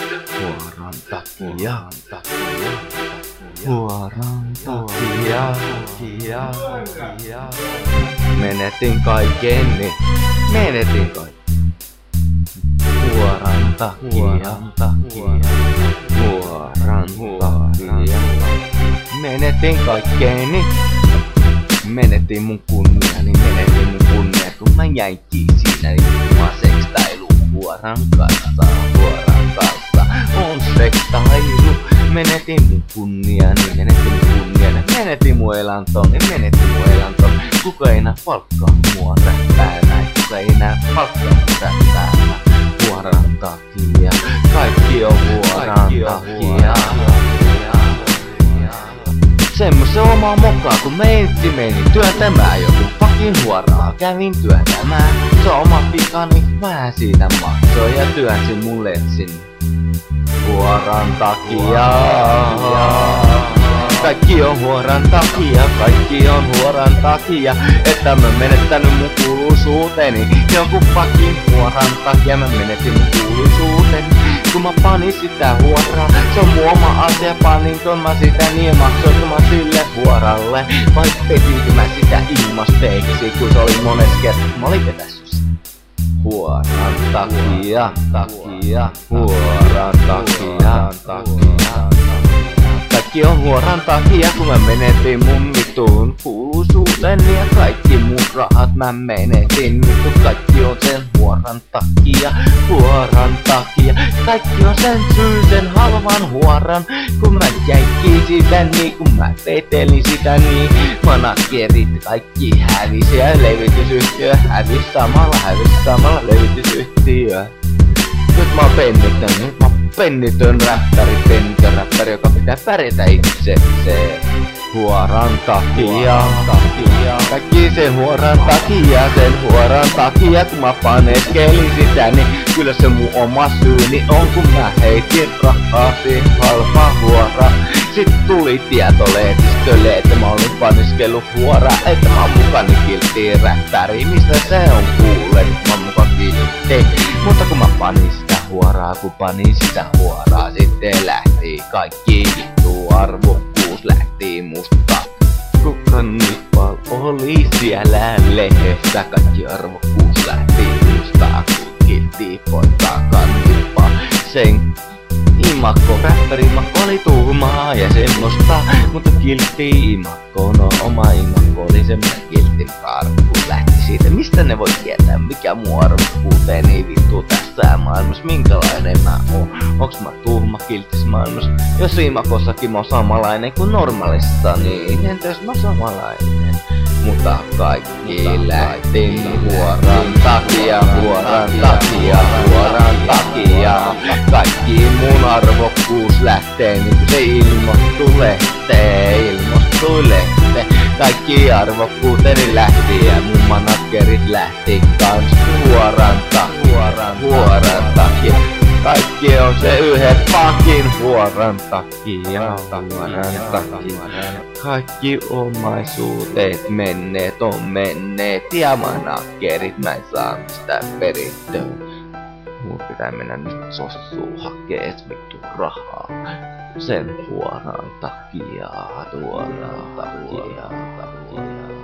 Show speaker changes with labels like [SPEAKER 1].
[SPEAKER 1] Huoran takia. Huoran takia. Menetin kaikeni. Menetin kaiken. Huoran takia. Huoran takia. Menetin kaikkeni. Menetin mun kunniani, menetin mun kunnia, kun mä jäin siinä ilman sekstailu. Huoran kanssa on sekstailu. Menetin mun kunniani, menetin mun elantoni, Kuka ei enää palkkaa mua räppäämään, kuka ei enää palkkaa mua räppäämään. Huoran takia, kaikki on huoran takia. Semmoisen omaa mokaa, kun meitti meni työntämään joku fucking huoraa kävin työntämään. Se on oma vikani, mä siitä maksoin ja työnsin mun letsin. Huoran takia. Kaikki on huoran takia, että mä menettänyt mun kuuluisuuteni. Jonkun fucking huoran takia mä menetin mun kuuluisuuteni. Kun mä panin sitä huoraa, se on mun oma asia, paninko mä sitä niin maksoinko mä sille huoralle. Vai petinkö mä sitä ilmasteeksi, kun se oli mones kertaa, mä olin vetässyt sitä. Huoran takia. Kaikki on huoran takia, kun mä menetin mun vitun kuuluisuuteni ja kaikki mun rahat mä menetin. Vittu, kaikki on sen huoran takia. Kaikki on sen syy, sen halvan huoran. Kun mä jäin sitä niin, kun mä vetelin sitä niin. Managerit kaikki hävisi ja levitysyhtiö hävisi samalla levitysyhtiö. Nyt mä oon pennitön räppäri, joka pitää pärjätä itsekseen. Huoran takia. Kaikki sen huoran takia, kun mä paneskelin sitä, niin kyllä se mun oma syyni on, kun mä heitin rahasi halpa huora. Sit tuli tieto lehdistölle, että mä olin paneskellut huora, että mä oon mukani kiltti räppäri. Mistä se on kuule, että mä oon mukaan kiltti. Mutta kun mä panin sitä huoraa, sitten lähti kaikki vittu arvokkuus lähti musta. Kuka nippal oli siellä lehdessä, kaikki arvokkuus lähti musta. Kun kiltti poikaa kannippa sen imakko, räppärimakko oli tuhmaa ja semmoista. Mutta kiltti imakko, no oma imakko oli semmoinen kiltin arvokkuus lähti siitä. Mistä ne voi tietää, mikä mun arvokkuuteni vittu tässä maailmassa, minkälainen mä oon? Onks mä tuhma kiltis maailmassa? Jos imakossakin mä oon samanlainen kuin normaalissa, niin entä jos mä oon samanlainen? Mutta kaikki lähti huoran takia. Kaikki mun arvokkuus lähtee, niin se ilmostui lehteen. Kaikki arvokkuuteni lähti ja mun managerit lähti kans huoran takia. Kaikki on se yhden fucking huoran takia. Kaikki omaisuudet on menneet ja managerit mä en saa mistään perintöön. Mun pitää mennä nyt sossuun hakee vittu rahaa. Sen huoran takia.